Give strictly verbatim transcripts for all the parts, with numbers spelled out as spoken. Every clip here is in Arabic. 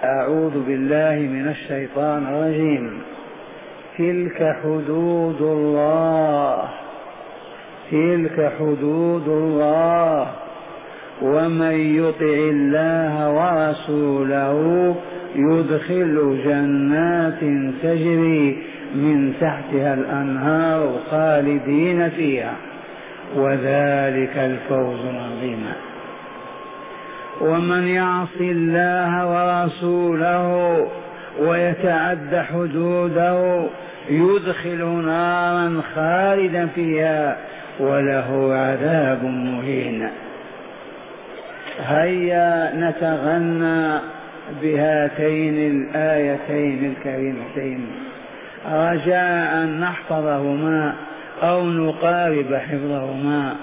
أعوذ بالله من الشيطان الرجيم. تلك حدود الله تلك حدود الله ومن يطع الله ورسوله يدخل جنات تجري من تحتها الأنهار خالدين فيها وذلك الفوز العظيم. ومن يعص الله ورسوله ويتعد حدوده يدخل نارا خالدا فيها وله عذاب مهين. هيا نتغنى بهاتين الآيتين الكريمتين رجاء أن نحفظهما أو نقارب حفظهما.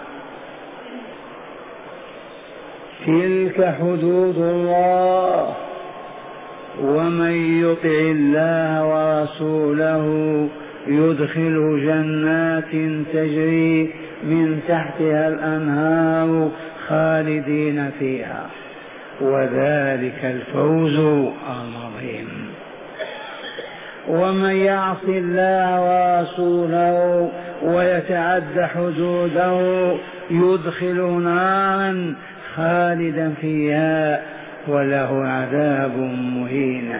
تلك حدود الله ومن يطع الله ورسوله يدخل جنات تجري من تحتها الأنهار خالدين فيها وذلك الفوز العظيم. ومن يعص الله ورسوله ويتعد حدوده يدخل نارا خالدا فيها وله عذاب مهين.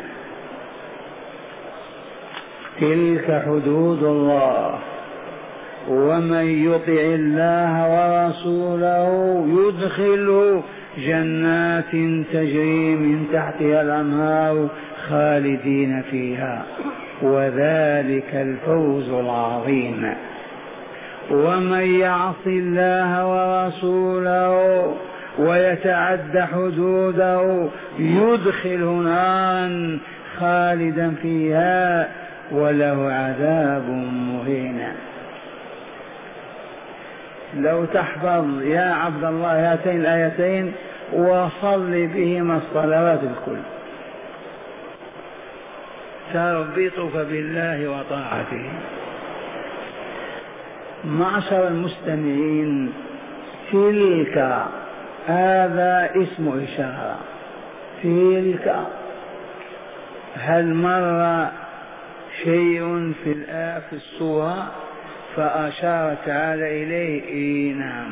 تلك حدود الله ومن يطع الله ورسوله يدخل جنات تجري من تحتها الأنهار خالدين فيها وذلك الفوز العظيم. ومن يعص الله ورسوله ويتعد حدوده يدخل نارا خالدا فيها وله عذاب مهين. لو تحفظ يا عبد الله هاتين الآيتين وصل بهما الصلوات الكل تربطك بالله وطاعته. معشر المستمعين، تلك هذا اسم إشارة. تلك هل مر شيء في الآية في السورة فأشار تعالى إليه؟ إيه نعم.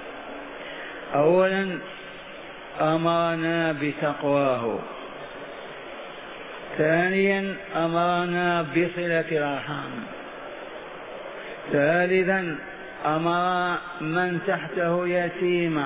أولا أمرنا بتقواه، ثانيا أمرنا بصلة الأرحام، ثالثا أمر من تحته يتيمة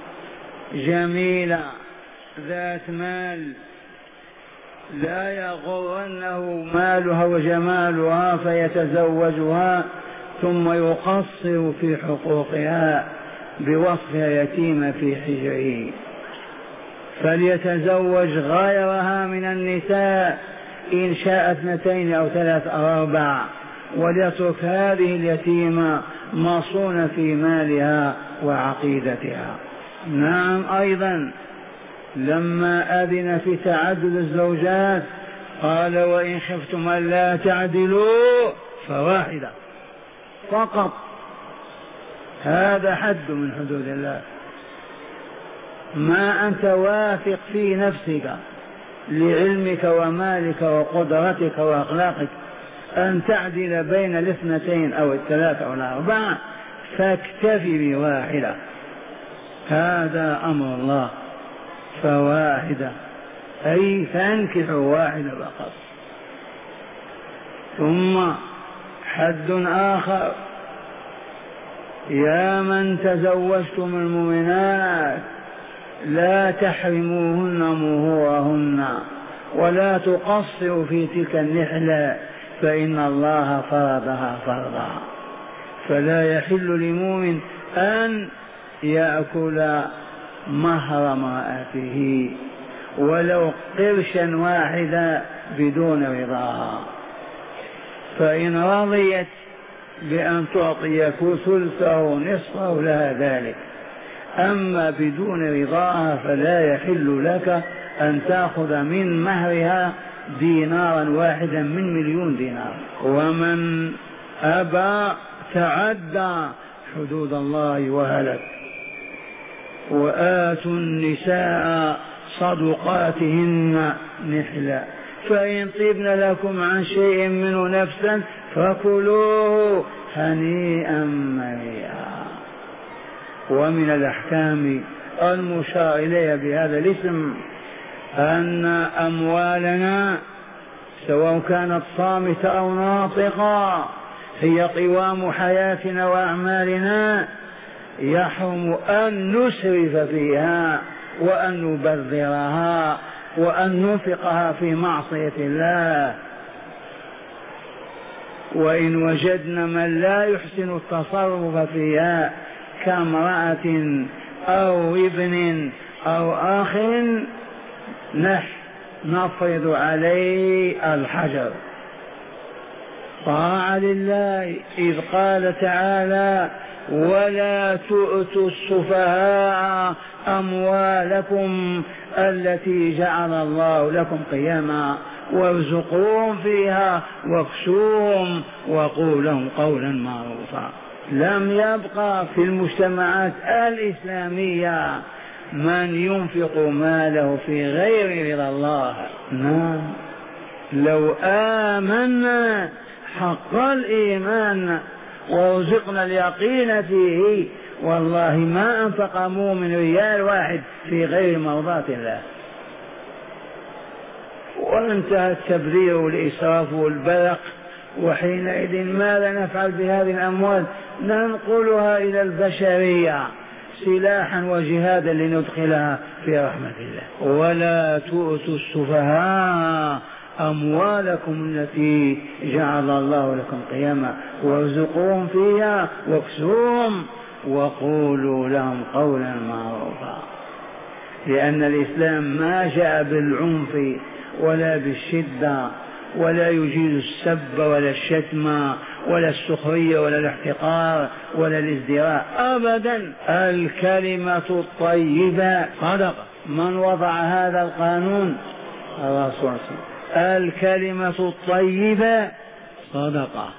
جميلة ذات مال لا يغرنه مالها وجمالها فيتزوجها ثم يقصر في حقوقها بوصفها يتيمة في حجره، فليتزوج غيرها من النساء إن شاء اثنتين أو ثلاث أو أربع، وليترك هذه اليتيمة مصونة في مالها وعقيدتها. نعم. أيضا لما أذن في تعدد الزوجات قال وإن خفتم ألا تعدلوا فواحدة فقط، هذا حد من حدود الله. ما أنت واثق في نفسك لعلمك ومالك وقدرتك وأخلاقك أن تعدل بين الاثنتين أو الثلاثة أو الأربعة فاكتفي بواحدة، هذا أمر الله. فواحدة أي فانكحوا واحدة فقط. ثم حد آخر يا من تزوجتم المؤمنات لا تحرموهن مهورهن ولا تقصروا في تلك النحلة فإن الله فرضها فرضا، فلا يحل لمؤمن أن يأكل مهر امرأته ولو قرشا واحدا بدون رضاها، فإن رضيت بأن تعطيك ثلثه نصفه لها ذلك، أما بدون رضاها فلا يحل لك أن تأخذ من مهرها دينارا واحدا من مليون دينار. ومن أبى تعدى حدود الله وهلك. وآتوا النساء صدقاتهن نحلا، فإن طبن لكم عن شيء منه نفسا فكلوه هنيئا مريئا. ومن الأحكام المشار إليها بهذا الاسم أن أموالنا سواء كانت صامتة أو ناطقة هي قوام حياتنا وأعمالنا، يحرم أن نسرف فيها وأن نبذرها وأن ننفقها في معصية الله. وإن وجدنا من لا يحسن التصرف فيها كامرأة أو ابن أو آخر نفرض عليه الحجر طاعة لله، إذ قال تعالى ولا تؤتوا السفهاء أموالكم التي جعل الله لكم قياما وارزقوهم فيها واكسوهم وقولوا لهم قولا معروفا. لم يبقى في المجتمعات الإسلامية من ينفق ماله في غير رضا الله. نعم، لو آمنا حق الإيمان ورزقنا اليقين فيه والله ما أنفق مؤمن ريال واحد في غير مرضاة الله. وانتهى التبذير والإسراف والبذق، وحينئذ ماذا نفعل بهذه الأموال؟ ننقلها إلى البشرية سلاحا وجهادا لندخلها في رحمة الله. ولا تؤتوا السفهاء أموالكم التي جعل الله لكم قياما وارزقوهم فيها واكسوهم وقولوا لهم قولا معروفا. لأن الإسلام ما جاء بالعنف ولا بالشدة، ولا يجيز السب ولا الشتم ولا السخرية ولا الاحتقار ولا الازدراء أبدا. الكلمة الطيبة صدقة. من وضع هذا القانون؟ الرسول صلى الله عليه وسلم. الكلمة الطيبة صدقة.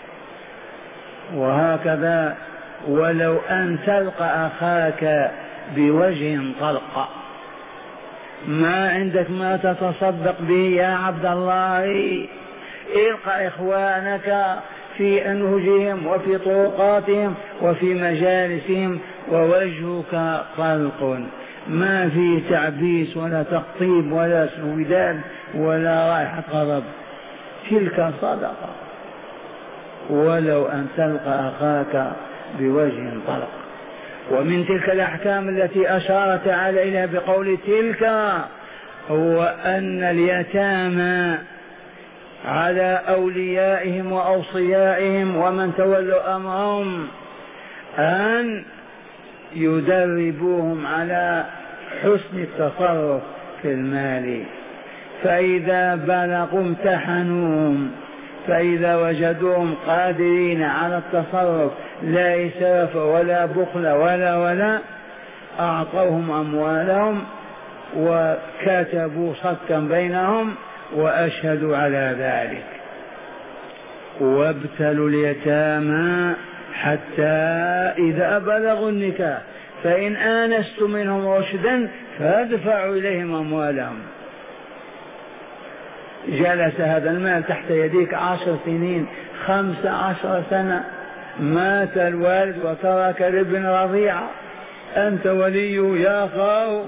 وهكذا ولو أن تلقى أخاك بوجه طلق، ما عندك ما تتصدق به يا عبد الله، القى إخوانك في أنهجهم وفي طرقاتهم وفي مجالسهم ووجهك طلق، ما في تعبيس ولا تقطيب ولا سودان ولا رائحة غضب، تلك صدقة. ولو أن تلقى أخاك بوجه طلق. ومن تلك الأحكام التي أشار تعالى إليها بقول تلك هو أن اليتامى على أوليائهم وأوصيائهم ومن تولوا أمرهم أن يدربوهم على حسن التصرف في المال، فإذا بلغوا امتحنوهم، فإذا وجدوهم قادرين على التصرف لا إسراف ولا بخل ولا ولا أعطوهم أموالهم وكتبوا صكا بينهم وأشهدوا على ذلك. وابتلوا اليتامى حتى إذا بلغوا النكاح فإن آنستم منهم رشدا فادفعوا إليهم أموالهم. جلس هذا المال تحت يديك عشر سنين، خمس عشر سنة، مات الوالد وترك الابن رضيعا، أنت ولي يا خاو.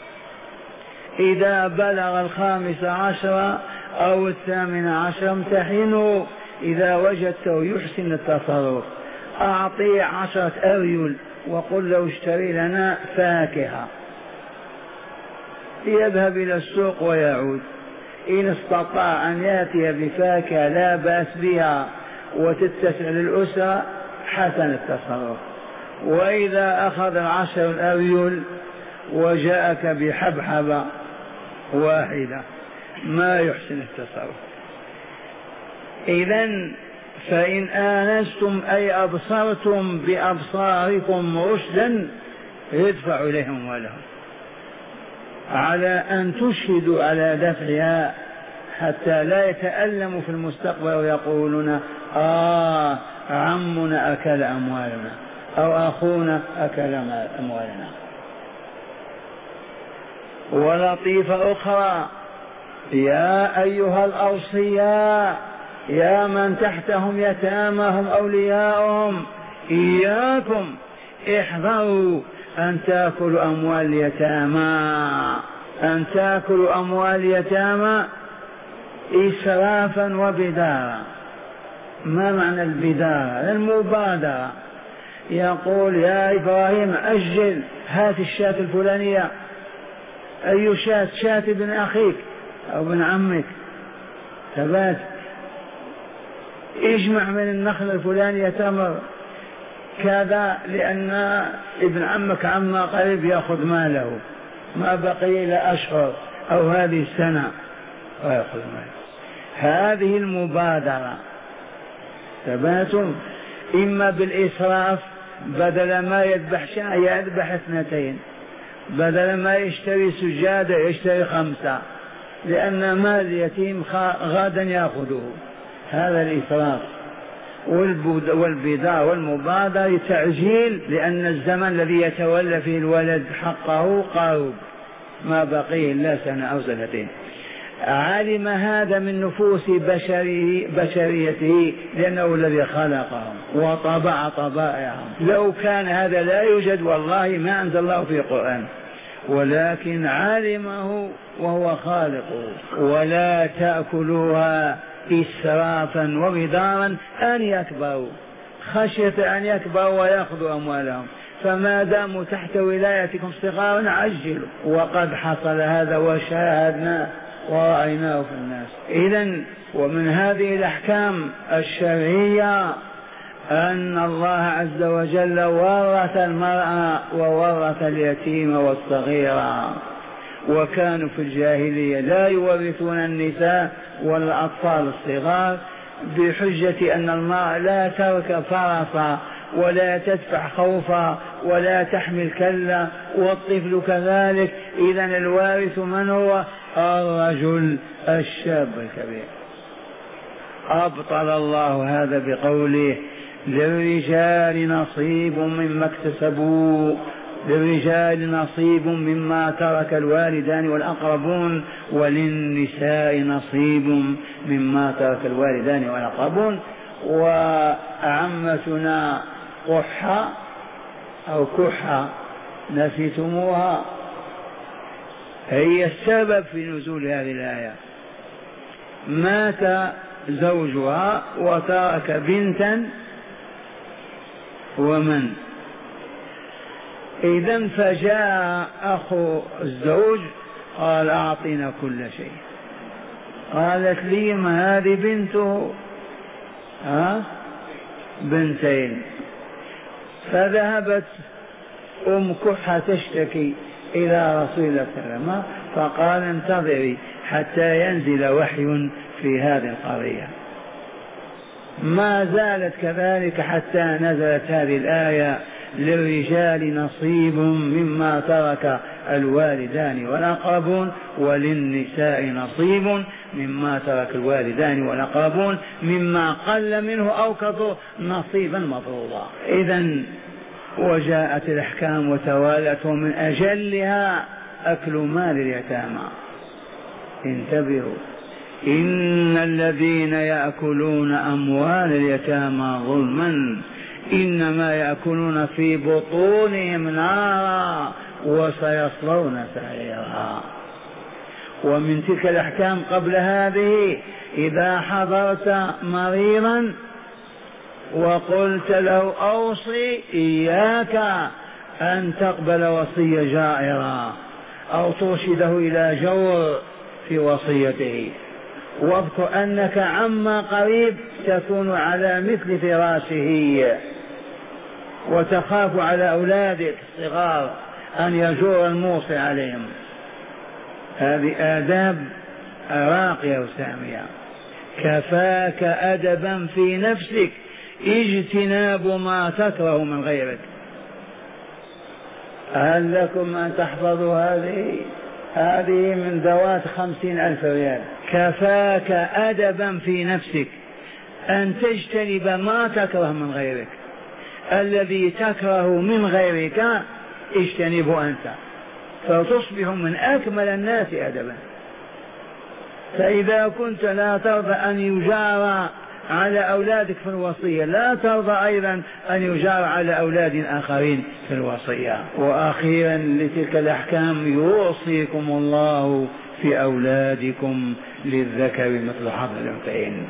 إذا بلغ الخامس عشر أو الثامن عشر امتحنوا، إذا وجدته يحسن التصرف أعطيه عشرة أريل وقل له اشتري لنا فاكهة، يذهب إلى السوق ويعود. إن استطاع أن يأتي بفاكهة لا بأس بها وتتسع للأسرة حسن التصرف. وإذا أخذ العشر الأريل وجاءك بحبحبة واحدة ما يحسن التصرف. إذن فإن آنستم أي أبصرتم بأبصاركم رشدا يدفع إليهم أموالهم على أن تشهدوا على دفعها حتى لا يتألموا في المستقبل ويقولون آه عمنا أكل أموالنا أو أخونا أكل أموالنا. ولطيفة أخرى: يا أيها الأوصياء، يا من تحتهم يتامهم أولياءهم، إياكم احذروا أن تأكلوا أموال اليتامى، أن تأكلوا أموال اليتامى إسرافا وبدارا. ما معنى البدارة؟ المبادرة. يقول: يا إبراهيم أجل، هات الشاة الفلانية. أي شاة؟ شاة ابن أخيك أو ابن عمك. ثبات. اجمع من النخل الفلانية تمر كذا، لأن ابن عمك عما قريب يأخذ ماله، ما بقي إلى أشهر أو هذه السنة ويأخذ ماله. هذه المبادرة. ثباتم. إما بالإسراف، بدل ما يذبح شاة يذبح اثنتين، بدل ما يشتري سجادة يشتري خمسة، لأن مال اليتيم غدا يأخذه. هذا الإسراف. والبداء والمبادرة تعجيل، لأن الزمن الذي يتولى فيه الولد حقه قارب، ما بقي إلا سنة أو سنتين. علم هذا من نفوس بشريه بشريته، لأنه الذي خلقهم وطبع طبائعهم. لو كان هذا لا يوجد والله ما أنزل الله في القرآن، ولكن علمه وهو خالقه. ولا تأكلوها إسرافا وبدارا أن يكبروا، خشية أن يكبروا ويأخذوا أموالهم. فما داموا تحت ولايتكم صغارا عجلوا. وقد حصل هذا وشاهدنا ورأيناه في الناس. إذن ومن هذه الأحكام الشرعية أن الله عز وجل ورث المرأة وورث اليتيم والصغير، وكانوا في الجاهلية لا يورثون النساء والأطفال الصغار بحجة أن المرأة لا تركب فرسا ولا تدفع خوفا ولا تحمل كلا، والطفل كذلك. إذن الوارث من هو؟ الرجل الشاب الكبير. أبطل الله هذا بقوله: للرجال نصيب مما اكتسبوا، للرجال نصيب مما ترك الوالدان والأقربون، وللنساء نصيب مما ترك الوالدان والأقربون. وعمتنا قحة أو كحة نسيتموها، هي السبب في نزول هذه الآية. مات زوجها وترك بنتا ومن إذن فجاء أخو الزوج قال: أعطينا كل شيء. قالت: لي ما هذه بنته؟ ها بنتين. فذهبت أم كحة تشتكي إلى رسول الله صلى الله عليه وسلم، فقال: انتظري حتى ينزل وحي في هذه القضية. ما زالت كذلك حتى نزلت هذه الآية: للرجال نصيب مما ترك الوالدان والأقربون، وللنساء نصيب مما ترك الوالدان والأقربون، مما قل منه أو كثر نصيبا مفروضا. إذن وجاءت الأحكام وتوالت، ومن أجلها أكل مال اليتامى. انتبهوا: إن الذين يأكلون أموال اليتامى ظلما إنما يأكلون في بطونهم نارا وسيصلون سعيرا. ومن تلك الأحكام قبل هذه: إذا حضرت مريضا وقلت له أوصي، إياك أن تقبل وصية جائرة أو ترشده إلى جور في وصيته، واذكر أنك عما قريب تكون على مثل فراشه وتخاف على أولادك الصغار أن يجور الموصي عليهم. هذه آداب راقية وسامية. كفاك أدبا في نفسك اجتناب ما تكره من غيرك. هل لكم أن تحفظوا هذه؟ هذه من ذوات خمسين ألف ريال. كفاك أدبا في نفسك أن تجتنب ما تكره من غيرك. الذي تكره من غيرك اجتنبه أنت. فتصبح من أكمل الناس أدبا. فإذا كنت لا ترضى أن يجار على أولادك في الوصية، لا ترضى أيضا أن يجار على أولاد آخرين في الوصية. وأخيرا لتلك الأحكام يوصيكم الله في أولادكم للذكر مثل حظ الأنثيين.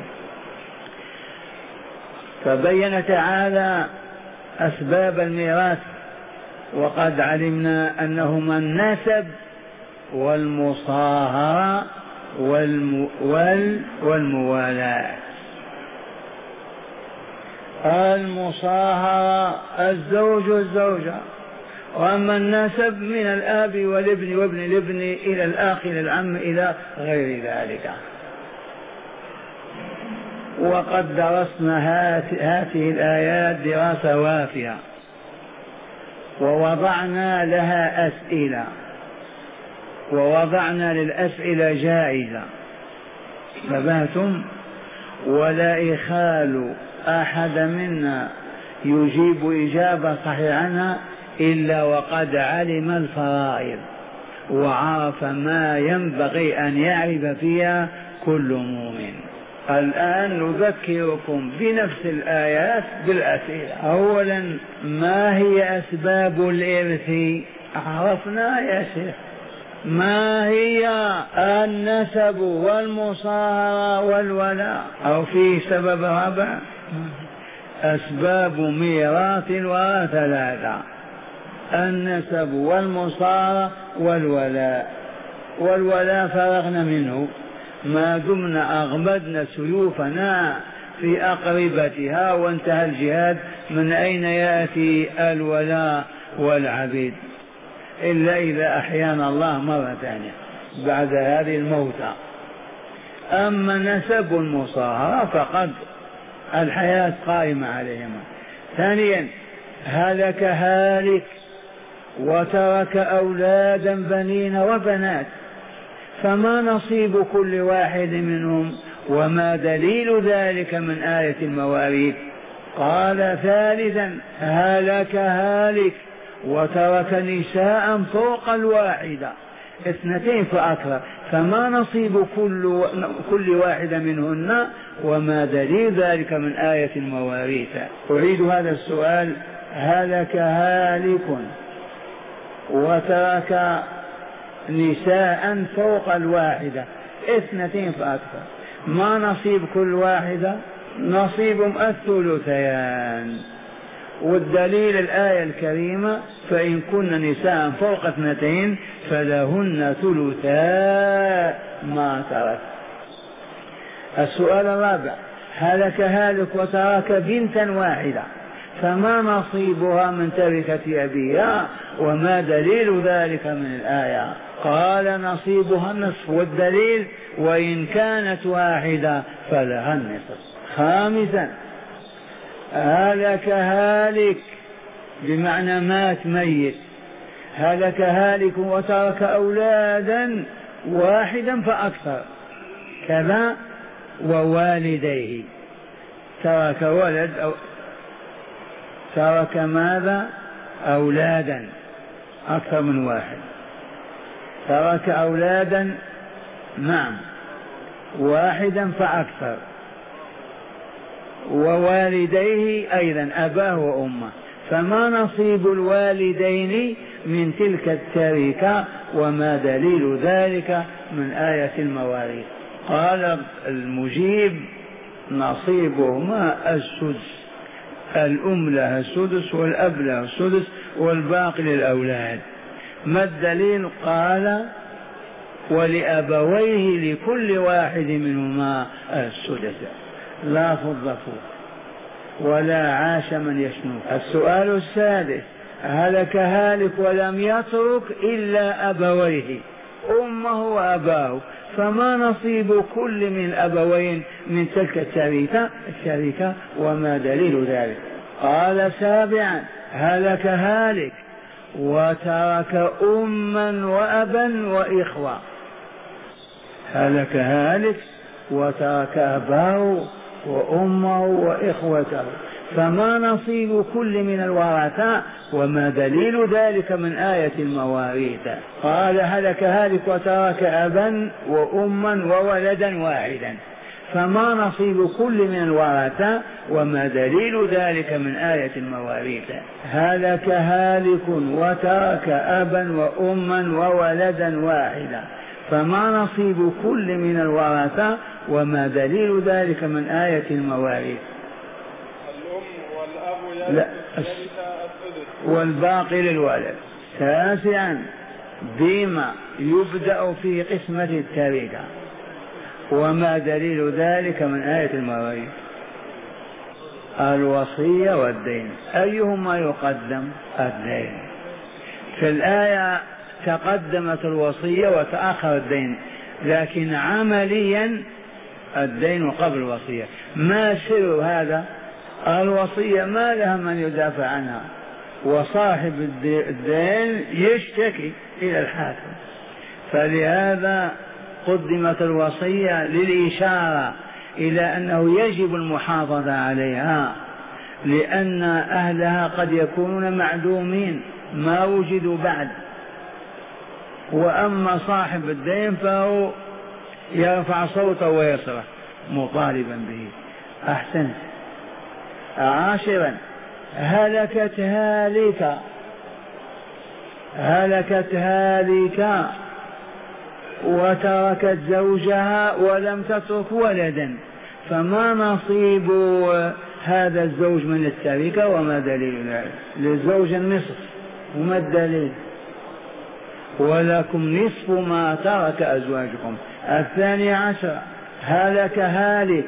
فبين تعالى أسباب الميراث، وقد علمنا أنهما النسب والمصاهرة والم... وال... والموالاة. المصاهرة الزوج والزوجة، وأما النسب من الآب والابن وابن الابن إلى الأخ إلى العم إلى غير ذلك. وقد درسنا هذه الآيات دراسة وافية ووضعنا لها أسئلة، ووضعنا للأسئلة جائزة، نبهتم؟ ولا يخال أحد منا يجيب إجابة صحيحة عنها إلا وقد علم الفرائض وعرف ما ينبغي أن يعرف فيها كل مؤمن. الآن نذكركم بنفس الآيات بالأسئلة. أولا، ما هي أسباب الإرث؟ عرفنا يا شيخ. ما هي؟ النسب والمصاهرة والولاء، أو في سبب رابع؟ أسباب ميراث الوراث ثلاثة: النسب والمصاهرة والولاء. والولاء فرغنا منه ما دمنا أغمدنا سيوفنا في أقربتها وانتهى الجهاد. من أين يأتي الولاء والعبيد إلا إذا أحيانا الله مرة ثانية بعد هذه الموتى. أما نسب المصاهرة فقد الحياة قائمة عليهما. ثانيا، هلك هالك وترك أولادا بنين وبنات، فما نصيب كل واحد منهم وما دليل ذلك من آية المواريث؟ قال ثالثا، هلك هالك وترك نساء فوق الواحدة، اثنتين فأكثر، فما نصيب كل, كل واحدة منهن وما دليل ذلك من آية المواريث؟ أعيد هذا السؤال: هلك هالك وترك نساء فوق الواحدة، اثنتين فأكثر، ما نصيب كل واحدة؟ نصيبهم الثلثيان. والدليل الآية الكريمة: فإن كن نساء فوق اثنتين فلهن ثلثا ما ترك. السؤال الرابع: هلك هالك وترك بنتا واحدة، فما نصيبها من تركة أبيها وما دليل ذلك من الآية؟ قال نصيبها النصف، والدليل: وإن كانت واحدة فلها النصف. خامسا، هلك هالك بمعنى مات ميت، هلك هالك وترك أولادا واحدا فأكثر، كذا ووالديه، ترك ولد أو ترك ماذا؟ أولادا أكثر من واحد، ترك أولادا نعم واحدا فأكثر، ووالديه أيضا أباه وأمه، فما نصيب الوالدين من تلك التركة وما دليل ذلك من آية المواريث؟ قال المجيب: نصيبهما السدس، الأم لها السدس والأب لها السدس والباقي للأولاد. ما الدليل؟ قال: ولأبويه لكل واحد منهما السدس، لا فض فوق ولا عاش من يشنو. السؤال السادس: هلك هالك ولم يترك إلا أبويه، أمه وأباه، فما نصيب كل من الأبوين من تلك الشركة الشركة وما دليل ذلك؟ قال سابعا: هلك هالك وترك أما وأبا وإخوة، هلك هالك وترك أباه وأمه وإخوته، فما نصيب كل من الورثة وما دليل ذلك من آية المواريث. قال هلك هالك وترك أبا وأما وولدا واحدا، فما نصيب كل من الورثة وما دليل ذلك من آية المواريث. هلك هالك وترك أبا وأما وولدا واحدا، فما نصيب كل من الورثة وما دليل ذلك من آية المواريث. الأم والأب لا يرث الثلث والباقي للولد. تاسعا بما يبدأ في قسمة التركة وما دليل ذلك من آية المواريث. الوصية والدين، أيهما يقدم؟ الدين. في الآية تقدمت الوصية وتأخر الدين، لكن عمليا الدين قبل الوصية. ما سر هذا؟ الوصية ما لها من يدافع عنها، وصاحب الدين يشتكي إلى الحاكم، فلهذا قدمت الوصية للإشارة إلى أنه يجب المحافظة عليها، لأن أهلها قد يكونون معدومين ما وجدوا بعد. وأما صاحب الدين فهو يرفع صوته ويصرخ مطالبا به. أحسنت. عاشرا هلكت هالك، هلكت هالك وتركت زوجها ولم تترك ولدا، فما نصيب هذا الزوج من التركة وما دليل ذلك؟ للزوج النصف، وما الدليل؟ ولكم نصف ما ترك أزواجكم. الثاني عشر هلك هالك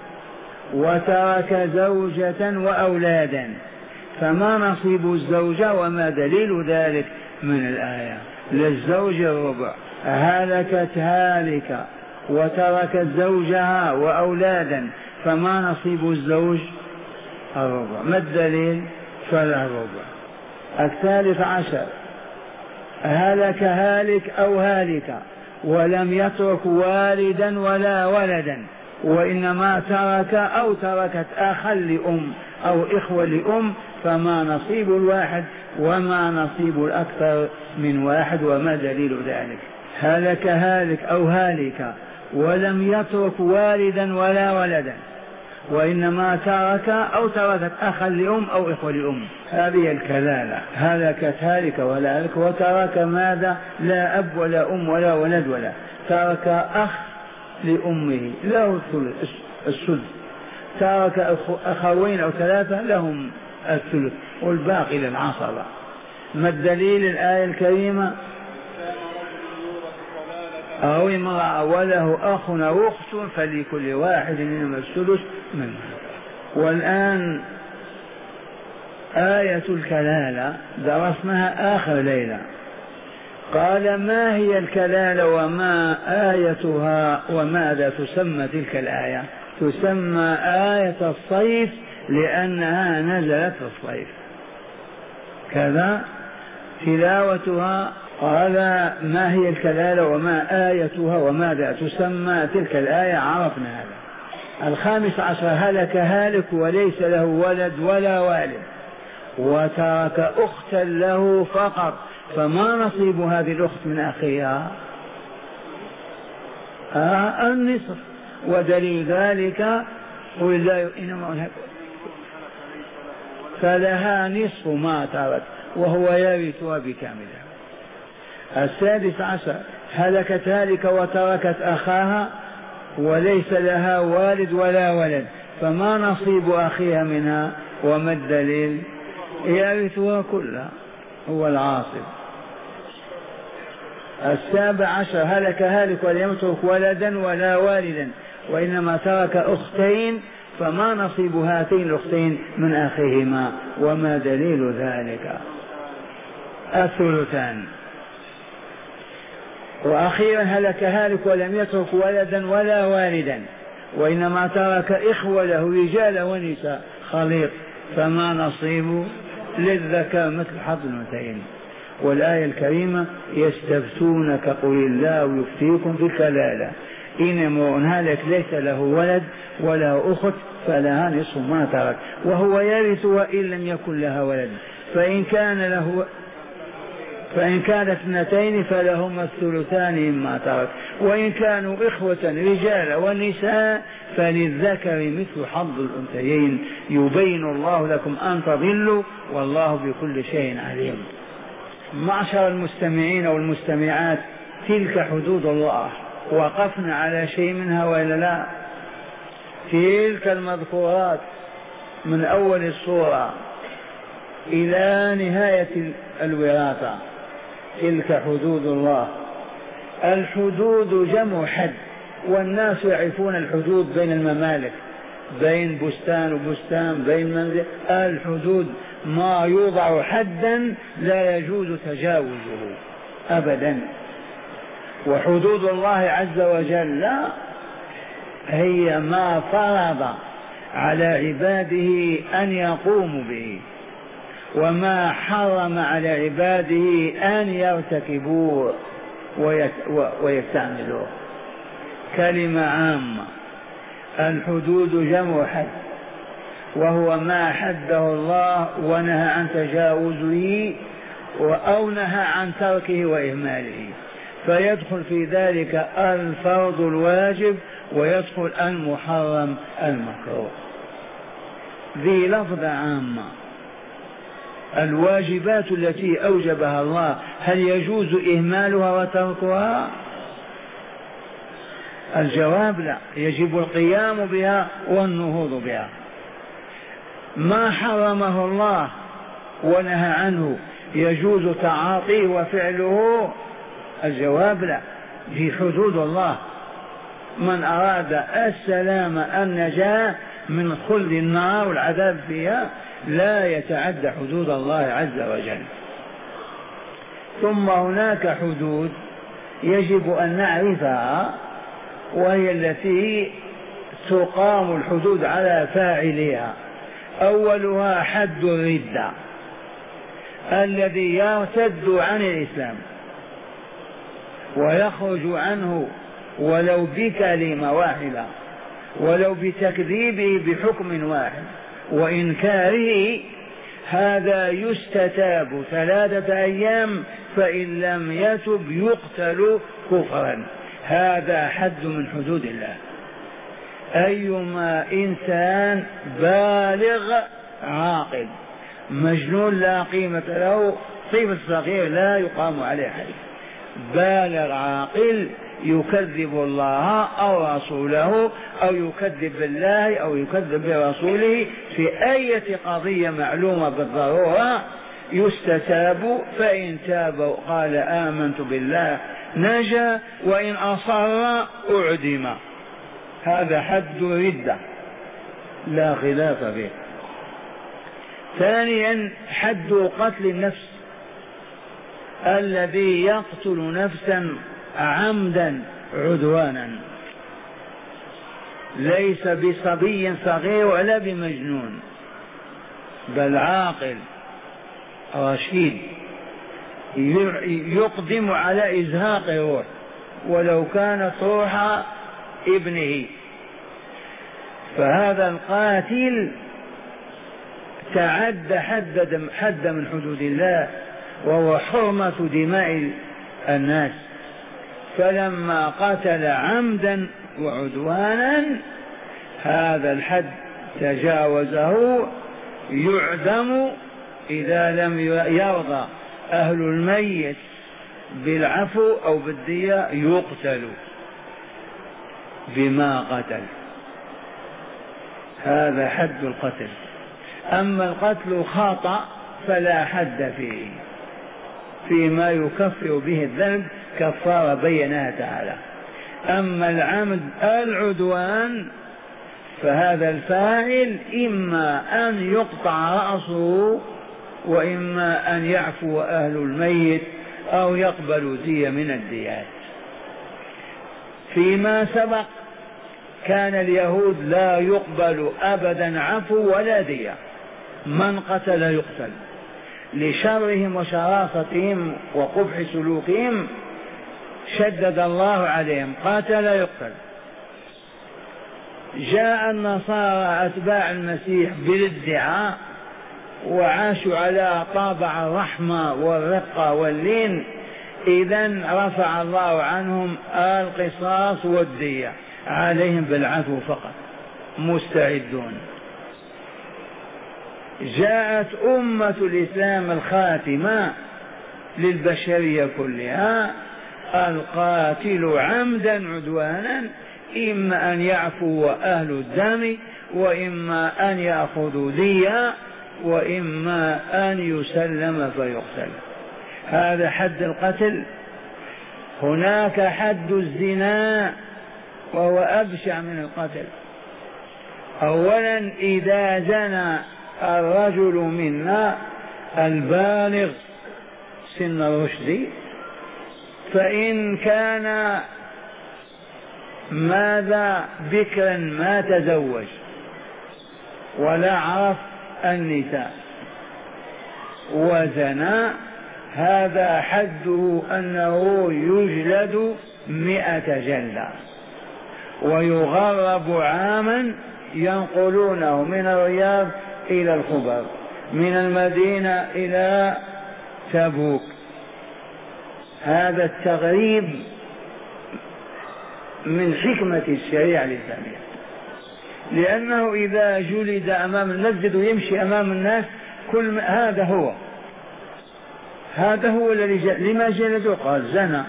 وترك زوجة وأولادا، فما نصيب الزوجة وما دليل ذلك من الآية؟ للزوج الربع. هلكت هالك وتركت زوجها وأولادا، فما نصيب الزوج؟ الربع. ما الدليل؟ فلا الربع. الثالث عشر هلك هالك أو هالك ولم يترك والدا ولا ولدا، وإنما ترك أو تركت أخا لأم أو إخوة لأم، فما نصيب الواحد وما نصيب الأكثر من واحد وما دليل ذلك؟ هلك هالك أو هالك ولم يترك والدا ولا ولدا، وإنما ترك أو تركت أخا لأم أو إخوة لأم، هذه الكلالة. هلكت هالك ولا هلك وترك ماذا؟ لا أب ولا أم ولا ولد ولا، ترك أخ لأمه له الثلث، ترك أخوين أو ثلاثة لهم الثلث والباقي للعصبة. ما الدليل؟ الآية الكريمة أو امرأة وله أخ أو أخت فلكل واحد منهما الثلث منها. والآن آية الكلالة درسناها آخر ليلة. قال ما هي الكلالة وما آيتها وماذا تسمى تلك الآية؟ تسمى آية الصيف لأنها نزلت في الصيف، كذا تلاوتها. قال ما هي الكلالة وما آيتها وماذا تسمى تلك الآية؟ عرفنا هذا. الخامس عشر هلك هالك وليس له ولد ولا والد وترك أختا له فقط، فما نصيب هذه الأخت من أخيها؟ آه النصف. ودليل ذلك قل الله إنما فلها نصف ما ترك وهو يرثها بكاملها. السادس عشر هلكت هالك وتركت أخاها وليس لها والد ولا ولد، فما نصيب أخيها منها وما الدليل؟ يرثها كلها، هو العاصب. السابع عشر هلك هالك ولم يترك ولدا ولا والدا وإنما ترك أختين، فما نصيب هاتين الأختين من أخيهما وما دليل ذلك؟ الثلثان. وأخيرا هلك هالك ولم يترك ولدا ولا والدا وإنما ترك إخوة له رجال ونساء خليط، فما نصيب؟ للذكر مثل حظ الأنثيين. والآية الكريمة يستفتونك قل الله يفتيكم في الكلالة إن امرؤ هلك ليس له ولد ولا أخت فلها نصف ما ترك وهو يرث وإن لم يكن لها ولد، فإن كان له فإن كانت اثنتين فلهما الثلثان مما ترك، وإن كانوا إخوة رجال ونساء فللذكر مثل حظ الأنثيين، يبين الله لكم أن تضلوا والله بكل شيء عليم. معشر المستمعين والمستمعات، تلك حدود الله، وقفنا على شيء منها وإلا لا؟ تلك المذكورات من أول الصورة إلى نهاية الوراثة تلك حدود الله. الحدود جمع حد، والناس يعرفون الحدود بين الممالك، بين بستان وبستان، بين منزل. الحدود ما يوضع حدا لا يجوز تجاوزه أبدا. وحدود الله عز وجل هي ما فرض على عباده أن يقوموا به، وما حرم على عباده أن يرتكبوه ويستعملوه. كلمة عامة. الحدود جمع حد، وهو ما حده الله ونهى عن تجاوزه أو نهى عن تركه وإهماله، فيدخل في ذلك الفرض الواجب ويدخل المحرم المكروه. ذي لفظة عامة. الواجبات التي أوجبها الله هل يجوز إهمالها وتركها؟ الجواب لا، يجب القيام بها والنهوض بها. ما حرمه الله ونهى عنه يجوز تعاطيه وفعله؟ الجواب لا، في حدود الله. من أراد السلام النجاة من خلد النار والعذاب فيها لا يتعدى حدود الله عز وجل. ثم هناك حدود يجب أن نعرفها، وهي التي تقام الحدود على فاعلها. أولها حد الردة، الذي يرتد عن الإسلام ويخرج عنه ولو بكلمة واحدة، ولو بتكذيبه بحكم واحد وإنكاره، هذا يستتاب ثلاثة أيام، فإن لم يتب يقتل كفرا. هذا حد من حدود الله. أيما إنسان بالغ عاقل، مجنون لا قيمة له، طفل صغير لا يقام عليه حد، بالغ عاقل يكذب الله أو رسوله أو يكذب بالله أو يكذب برسوله في أي قضية معلومة بالضرورة، يستتاب. فإن تاب وقال آمنت بالله نجا، وإن أصر أعدم. هذا حد ردة لا خلاف به. ثانيا حد قتل النفس، الذي يقتل نفسا عمدا عدوانا، ليس بصبي صغير ولا بمجنون، بل عاقل رشيد يقدم على إزهاق الروح ولو كانت روح ابنه. فهذا القاتل تعد حد حد من حدود الله، وهو حرمة دماء الناس. فلما قتل عمدا وعدوانا هذا الحد تجاوزه، يعدم إذا لم يرضى أهل الميت بالعفو أو بالدية، يقتل بما قتل. هذا حد القتل. أما القتل خطأ فلا حد فيه، فيما يكفر به الذنب كفارة بينها تعالى. أما العمد العدوان فهذا الفاعل إما أن يقطع رأسه وإما أن يعفو أهل الميت أو يقبل دية من الديات. فيما سبق كان اليهود لا يقبل أبدا عفو ولا دية، من قتل يقتل، لشرهم وشرافتهم وقبح سلوكهم شدد الله عليهم، قاتل يقتل. جاء النصارى أتباع المسيح بالادعاء وعاشوا على طابع الرحمة والرقة واللين، إذن رفع الله عنهم القصاص والدية، عليهم بالعفو فقط، مستعدون. جاءت أمة الإسلام الخاتمة للبشرية كلها، القاتل عمدا عدوانا إما أن يعفو أهل الدم، وإما أن يأخذوا دية، وإما أن يسلم فيقتل. هذا حد القتل. هناك حد الزنا وهو أبشع من القتل. أولا إذا زنى الرجل منا البالغ سن الرشد، فإن كان ماذا بكرا ما تزوج ولا عرف النساء وزنا، هذا حده أنه يجلد مئة جلدة ويغرب عاما، ينقلونه من الرياض إلى الخبر، من المدينة إلى تبوك. هذا التغريب من حكمة الشريعة الإسلامية، لأنه إذا جلد أمام المسجد ويمشي أمام الناس كل هذا هو هذا هو الذي جلد. لما جلده؟ قال زنا،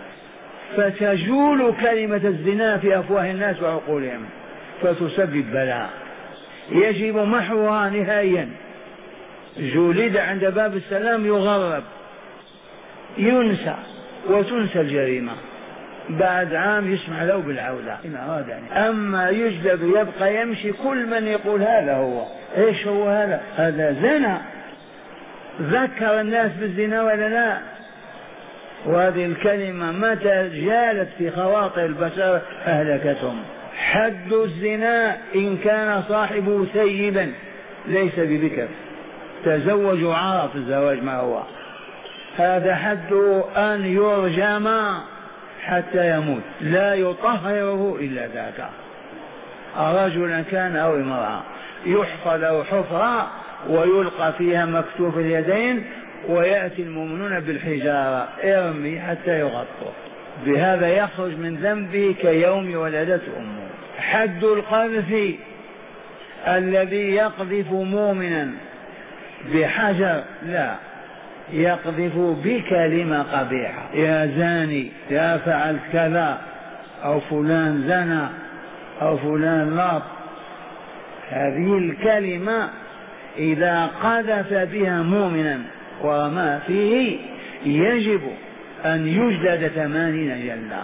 فتجول كلمة الزنا في أفواه الناس وعقولهم فتسبب بلاء يجب محوها نهائيا. جلد عند باب السلام يغرب، ينسى وتنسى الجريمة، بعد عام يسمع له بالعودة إن أراد. أما يجلد يبقى يمشي، كل من يقول هذا هو. إيش هو هذا؟ هذا زنا. ذكر الناس بالزنا ولا لا؟ وهذه الكلمة متى جالت في خواطر البشر أهلكتهم. حد الزنا إن كان صاحبه سيبا ليس ببكر، تزوج وعرف الزواج ما هو، هذا حد أن يرجم حتى يموت، لا يطهره إلا ذاك، رجلا كان أو امرأة، يحفر له حفرة ويلقى فيها مكتوف اليدين، ويأتي المؤمنون بالحجارة ارمي حتى يغطوا، بهذا يخرج من ذنبه كيوم ولدته أمه. حد القذف الذي يقذف مؤمنا بحجر، لا، يقذف بكلمة قبيحة، يا زاني، يا فعلت كذا، أو فلان زنى، أو فلان لاط. هذه الكلمة إذا قذف بها مؤمنا وما فيه يجب أن يجلد ثمانين جلدة.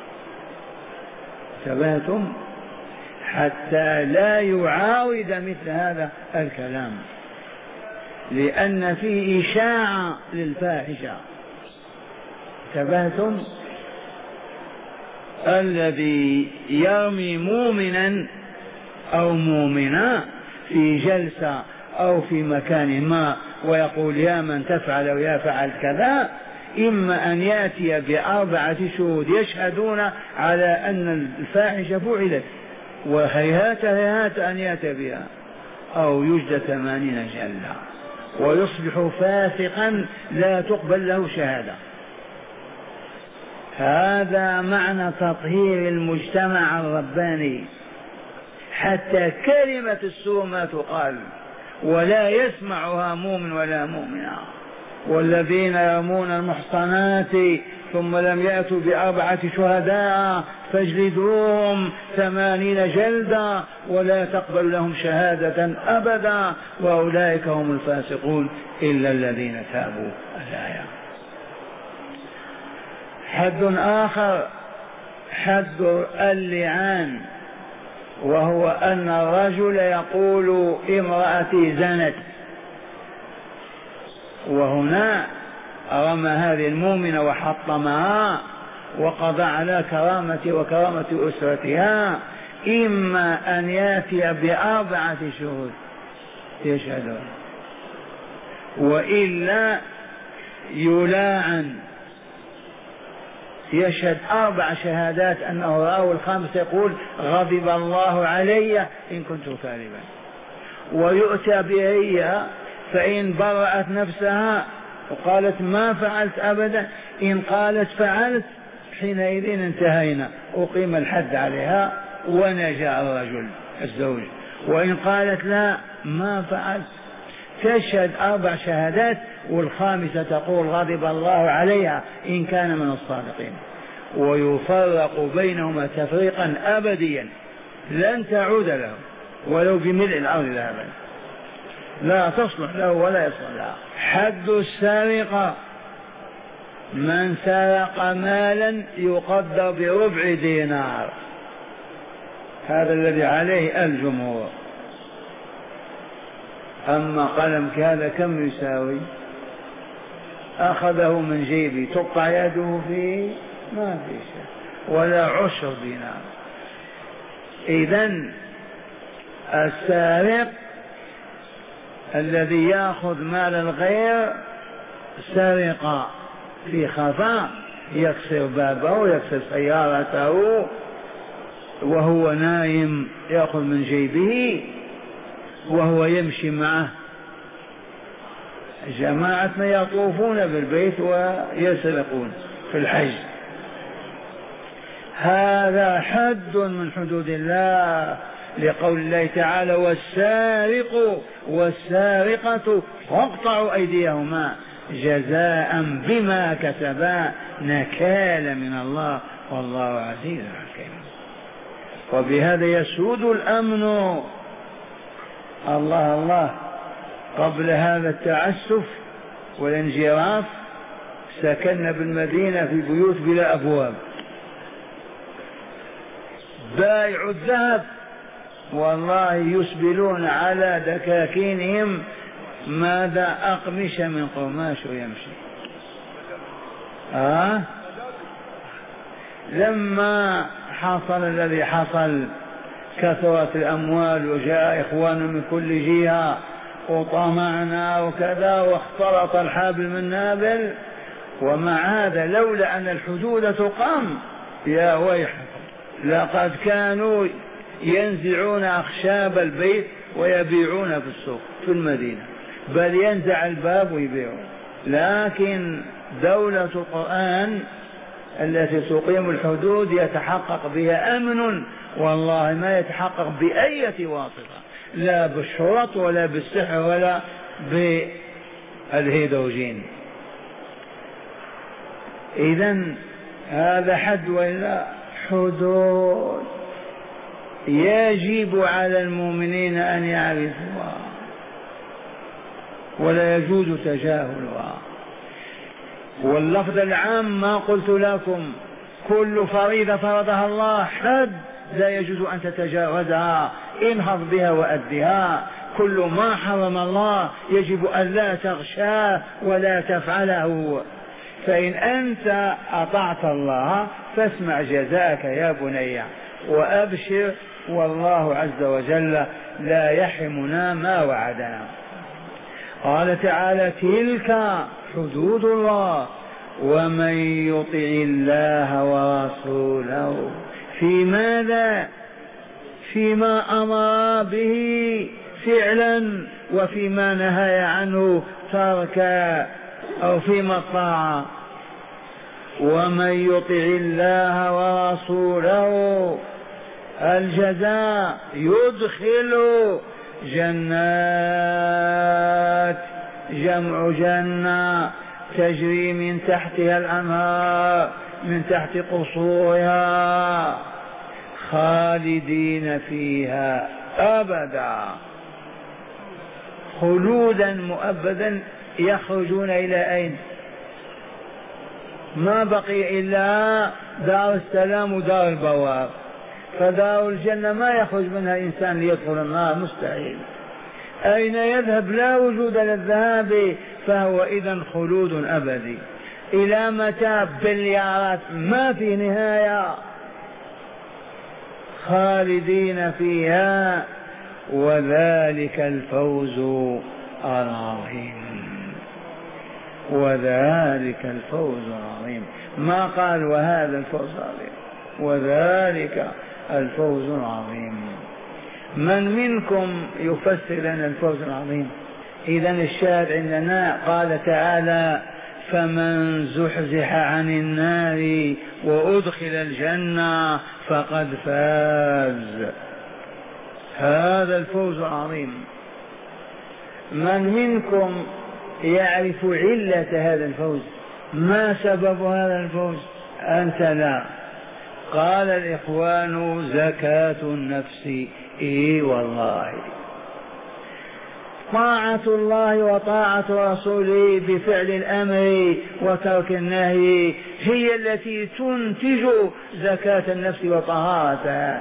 انتبهتم؟ حتى لا يعاود مثل هذا الكلام، لأن فيه إشاعة للفاحشة. انتبهتم؟ الذي يرمي مؤمنا أو مؤمنا في جلسة أو في مكان ما ويقول يا من تفعل ويا فعل كذا، إما أن يأتي بأربعة شهود يشهدون على أن الفاحشة فعلت، وهيهات هيهات أن يأتي بها، أو يجلد ثمانين جلدة ويصبح فاسقا لا تقبل له شهادة. هذا معنى تطهير المجتمع الرباني، حتى كلمة السوء ما تقال ولا يسمعها مؤمن ولا مؤمنة. والذين يرمون المحصنات ثم لم يأتوا بأربعة شهداء فاجلدوهم ثمانين جلدة ولا تقبل لهم شهادة أبدا وأولئك هم الفاسقون إلا الذين تابوا. الآية. حد آخر حد اللعان، وهو أن الرجل يقول امرأتي زنت، وهنا رمى هذه المؤمنة وحطمها وقضى على كرامتي وكرامة أسرتها، إما أن يأتي بأربعة شهود يشهدون، وإلا يلاعن يشهد أربع شهادات أنه رآه، والخامس يقول غضب الله علي إن كنت كاذبا. ويؤتى بهي فإن برأت نفسها وقالت ما فعلت أبدا، إن قالت فعلت حينئذ انتهينا، أقيم الحد عليها ونجا الرجل الزوج. وإن قالت لا ما فعلت تشهد أربع شهادات، والخامسة تقول غضب الله عليها إن كان من الصادقين. ويفرق بينهما تفريقا أبديا لن تعود له ولو بملء الأرض ذهبا، لا تصلح له ولا يصلح لها. حد السارقة من سرق مالا يقدر بربع دينار، هذا الذي عليه الجمهور. أما قلم هذا كم يساوي؟ أخذه من جيبي تقطع يده فيه ما في شيء ولا عشر دينار. إذن السارق الذي يأخذ مال الغير سرق في خفاء، يكسر بابه يكسر سيارته وهو نايم، يأخذ من جيبه وهو يمشي معه جماعة يطوفون بالبيت ويسرقون في الحج. هذا حد من حدود الله، لقول الله تعالى والسارق والسارقة فاقطعوا أيديهما جزاء بما كسبا نكالا من الله والله عزيز حكيم. وبهذا يسود الأمن. الله الله، قبل هذا التعسف والانجراف سكننا بالمدينة في بيوت بلا أبواب، بائع الذهب والله يسبلون على دكاكينهم ماذا أقمشة من قماش ويمشي. آه؟ لما حصل الذي حصل كثرت الأموال وجاء إخوان من كل جهة وطمعنا وكذا واختلط الحابل من نابل. ومع هذا لولا أن الحدود تقام يا ويحكم لقد كانوا ينزعون أخشاب البيت ويبيعون في السوق في المدينة، بل ينزع الباب ويبيعون. لكن دولة القرآن التي تقيم الحدود يتحقق بها أمن، والله ما يتحقق بأية واسطة، لا بالشرط ولا بالسحر ولا بالهيدروجين. إذن هذا حد ولا حدود يجب على المؤمنين أن يعرفوها ولا يجوز تجاهلها. واللفظ العام ما قلت لكم كل فريضة فرضها الله حد لا يجوز أن تتجاوزها، انهض بها وأدها. كل ما حرم الله يجب أن لا تغشاه ولا تفعله. فإن أنت أطعت الله فاسمع جزاك يا بني وأبشر، والله عز وجل لا يحرمنا ما وعدنا. قال تعالى تلك حدود الله ومن يطع الله ورسوله في ماذا؟ فيما أمر به فعلا وفيما نهى عنه تركا أو فيما طاعة. ومن يطع الله ورسوله الجزاء يدخل جنات جمع جنة تجري من تحتها الأنهار من تحت قصورها خالدين فيها أبدا خلودا مؤبدا. يخرجون إلى أين؟ ما بقي إلا دار السلام ودار البوار، فدار الجنة ما يخرج منها إنسان ليدخل النار، مستحيل. أين يذهب؟ لا وجود للذهاب، فهو إذن خلود أبدي. إلى متى؟ بليارات ما في نهاية، خالدين فيها وذلك الفوز العظيم. وذلك الفوز العظيم. ما قال وهذا الفوز العظيم، وذلك الفوز العظيم. من منكم يفسر لنا الفوز العظيم؟ إذا الشاهد عندنا قال تعالى فمن زحزح عن النار وأدخل الجنة فقد فاز. هذا الفوز العظيم. من منكم يعرف علة هذا الفوز؟ ما سبب هذا الفوز؟ أنت لا. قال الإخوان زكاة النفس. إيه والله، طاعة الله وطاعة رسوله بفعل الأمر وترك النهي هي التي تنتج زكاة النفس وطهارتها.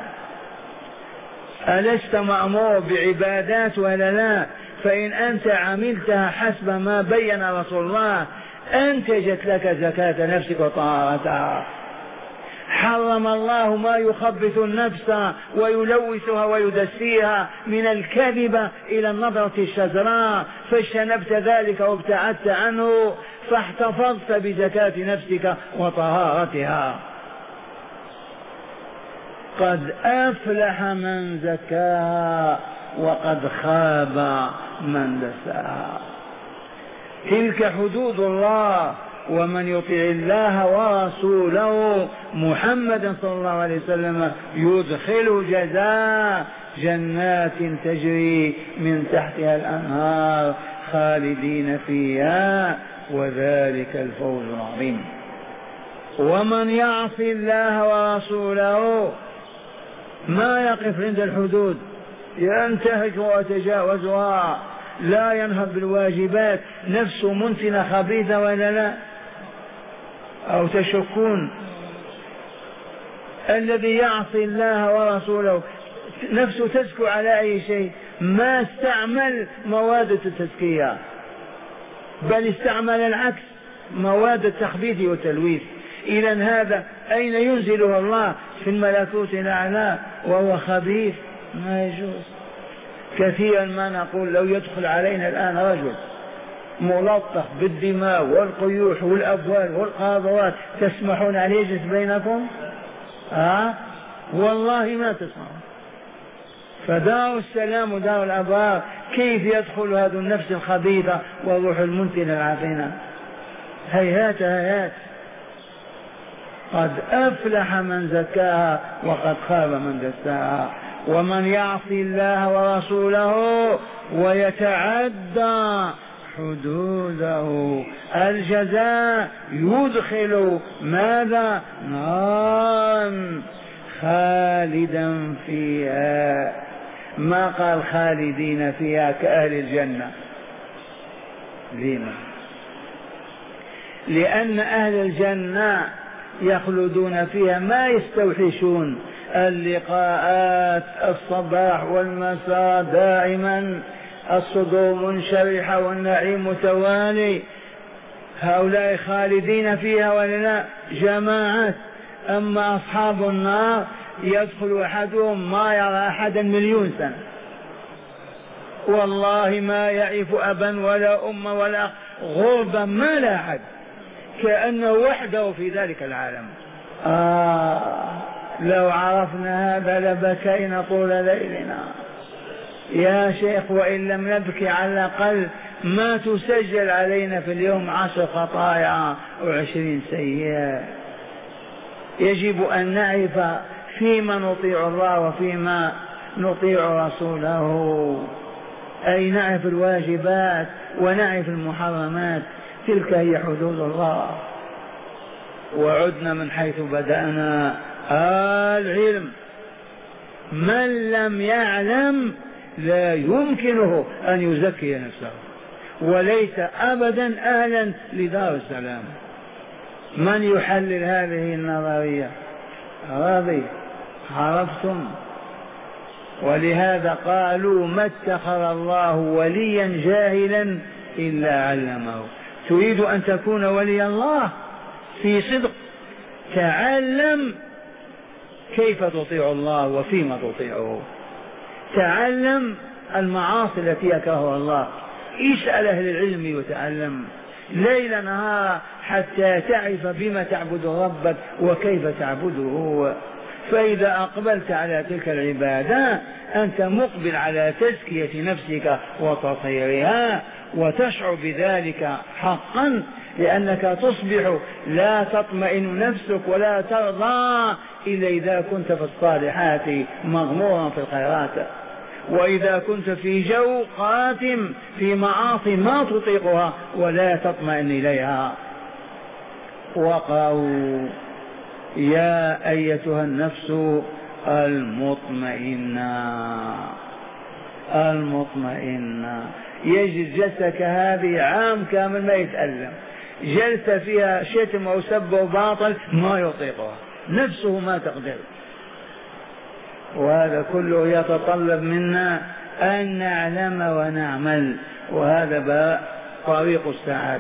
ألست مأمور بعبادات ولا لا؟ فإن أنت عملتها حسب ما بين رسول الله أنتجت لك زكاة نفسك وطهارتها. حرم الله ما يخبث النفس ويلوثها ويدسيها من الكذب إلى النظرة الشزراء، فاجتنبت ذلك وابتعدت عنه فاحتفظت بزكاة نفسك وطهارتها. قد أفلح من زكاها وقد خاب من دساها. تلك حدود الله، ومن يطع الله ورسوله محمدا صلى الله عليه وسلم يدخل جزاء جنات تجري من تحتها الأنهار خالدين فيها وذلك الفوز العظيم. ومن يعص الله ورسوله ما يقف عند الحدود، ينتهك ويتجاوزها، لا ينهض بالواجبات، نفسه منتنة خبيثة ولا لا؟ أو تشكون؟ الذي يعصي الله ورسوله نفسه تزكو على أي شيء؟ ما استعمل مواد التزكية، بل استعمل العكس، مواد التخبيث والتلويث. إذا هذا أين ينزله الله؟ في الملكوت الأعلى وهو خبيث، ما يجوز. كثيرا ما نقول لو يدخل علينا الآن رجل ملطخ بالدماء والقيوح والأبوال والقاذورات تسمحون أن يجلس بينكم؟ آه؟ والله ما تسمعون. فدار السلام ودار الأبرار كيف يدخل هذه النفس الخبيثة والروح المنتنة العفنة؟ هيهات هيهات. قد أفلح من زكاها وقد خاب من دساها. ومن يعصي الله ورسوله ويتعدى حدوده الجزاء يدخل ماذا؟ نارا خالدا فيها. ما قال خالدين فيها كأهل الجنة. لما؟ لأن أهل الجنة يخلدون فيها، ما يستوحشون اللقاءات الصباح والمساء دائما، الصدور منشرحة والنعيم متوالي. هؤلاء خالدين فيها ولا لا؟ جماعات. أما أصحاب النار يدخل أحدهم ما يرى أحدا مليون سنة، والله ما يعرف أبا ولا أم ولا غربا، ما لا أحد، كأنه وحده في ذلك العالم. آه لو عرفنا هذا لبكينا طول ليلنا يا شيخ، وإن لم نبكي على الأقل ما تسجل علينا في اليوم عشر خطايا وعشرين سيئة. يجب أن نعرف فيما نطيع الله وفيما نطيع رسوله، أي نعرف الواجبات ونعرف المحرمات. تلك هي حدود الله. وعدنا من حيث بدأنا، العلم. من لم يعلم لا يمكنه أن يزكي نفسه، وليس أبدا أهلا لدار السلام. من يحلل هذه النظرية؟ راضي؟ عرفتم؟ ولهذا قالوا ما اتخذ الله وليا جاهلا إلا علمه. تريد أن تكون ولي الله في صدق، تعلم كيف تطيع الله وفيما تطيعه. تعلم المعاصي التي يكرهها الله، اسأل أهل العلم وتعلم. ليل نهار حتى تعرف بما تعبد ربك وكيف تعبده. فإذا أقبلت على تلك العبادة أنت مقبل على تزكية نفسك وتطهيرها، وتشعر بذلك حقا، لأنك تصبح لا تطمئن نفسك ولا ترضى إلا إذا كنت في الصالحات مغمورا في الخيرات. وإذا كنت في جو قاتم في معاصي ما تطيقها ولا تطمئن إليها. وقالوا يا أيتها النفس المطمئنة المطمئنة. يجد جلسك هذه عام كامل ما يتألم، جلسة فيها شتم أو سب وباطل ما يطيقها، نفسه ما تقدر. وهذا كله يتطلب منا أن نعلم ونعمل، وهذا طريق السعادة.